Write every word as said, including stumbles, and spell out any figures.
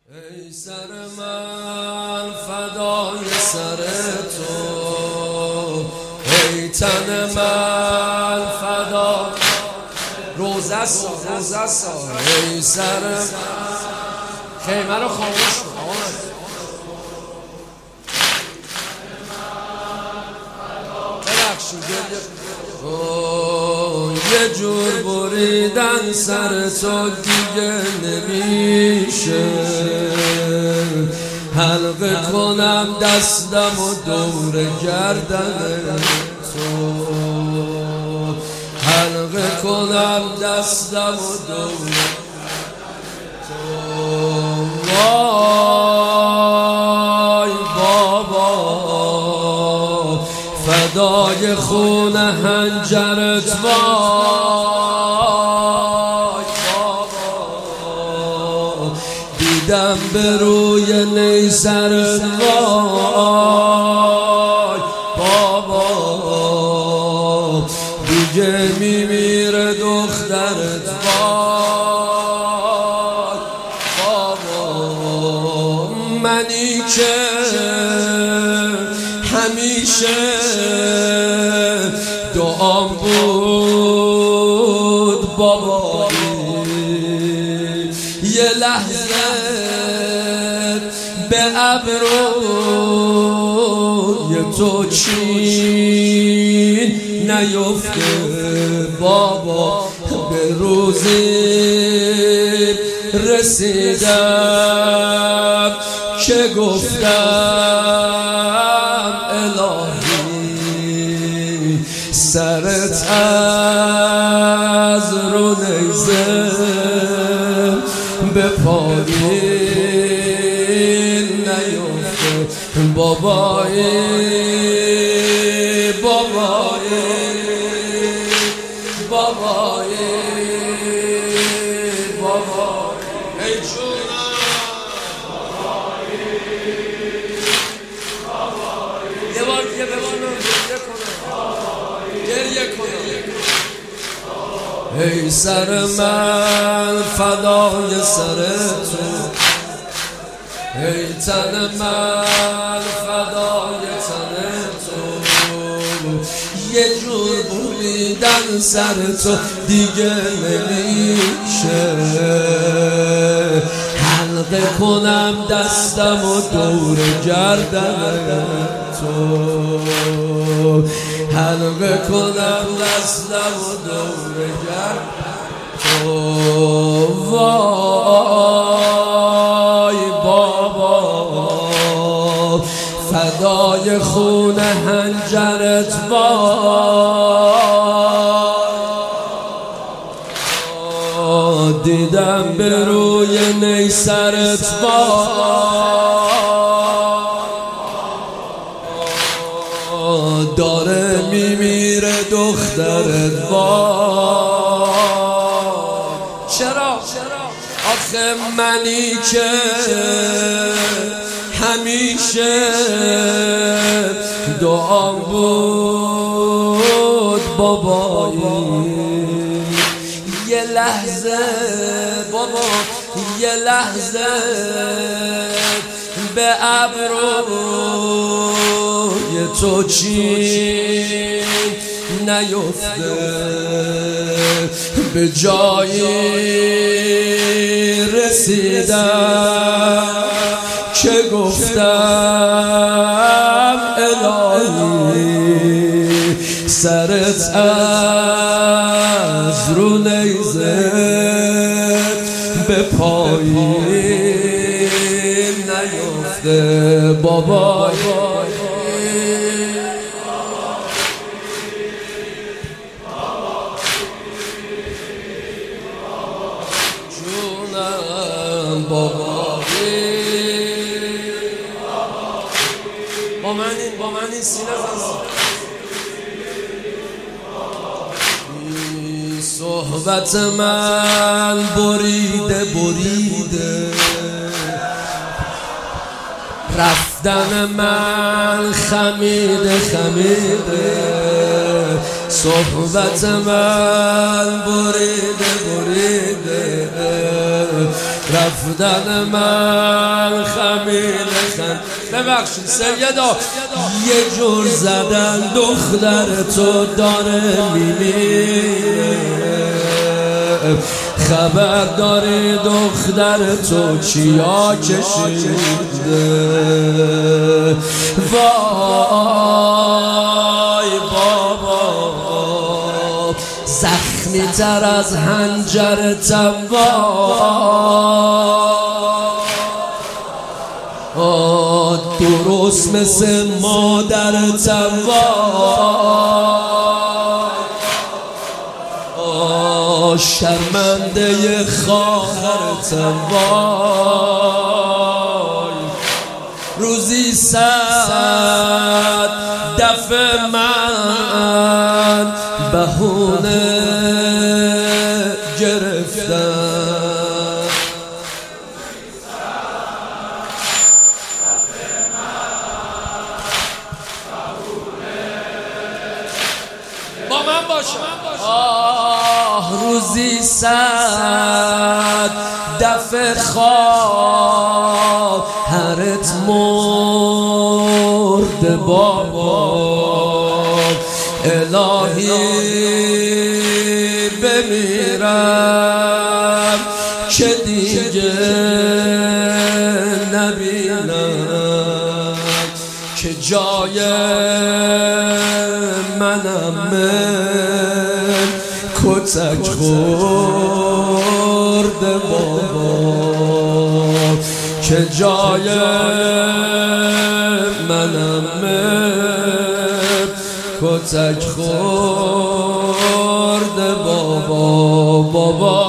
ای سر من فدای سر تو، ای تن من فدا روزه سا روزه سا ای سر من. خیمه رو خاموش کن یه جور بریدن سر تو دیگه نمیشه، حلقه کنم دستم و دور گردن تو، حلقه کنم دستم و دور تو. وای بابا فدای خون هنجرت، وای بابا دیدم به روی نیزرت، وای بابا دیگه میمیره دخترت، وای بابا منی که همیشه دعام بود بابا، یه لحظه به ابروی تو چین نیفته بابا، به روزی رسیدم که گفتم الهی سرت از رو نیزه به پایین نیفته بابایی بابایی بابایی بابایی ای جونم یه بار دیگه بمانم گریه کنم گریه کنم. ای سر من فدای سر تو، ای تن من فدای تن تو، یه جور بریدن سر تو دیگه نمیشه، حلقه کنم دستم و دور گردن تو، حلقه کنم دستم و دور گردن تو. وای بابا فدای خون هنجرت، وای دیدم به روی نیزرت، وای داره میمیره دخترت، وای چرا آخه منی که همیشه دعام بود بابایی، یه لحظه بابا یه لحظه به ابروی تو چین نیفته، به جایی رسیدم که گفتم الهی سرت از رو نیزه به پایین نیفته بابا. جونم بابایی با من این با من این سینه این صحبت من بریده بریده، رفتن من خمیده خمیده، صحبت من بریده بریده، رفتن من خمیل خند. ببخشید سیدا، یه جور زدن دختر تو داره میمیره، خبر داری دختر تو چیا کشیده. وای بابا زخمی تر از حنجرتم، وای درست مثل مادرتم، وای شرمنده خواهرتم، وای روزی صد دفعه من بهونه گرفتم. با من باشه. آه روزی صد دفعه خواهرت مرده بابا، الهی بمیرم که دیگه نبینم که جای منم من کتک خورده بابا، که جای منم من کتک خورده بابا. بابا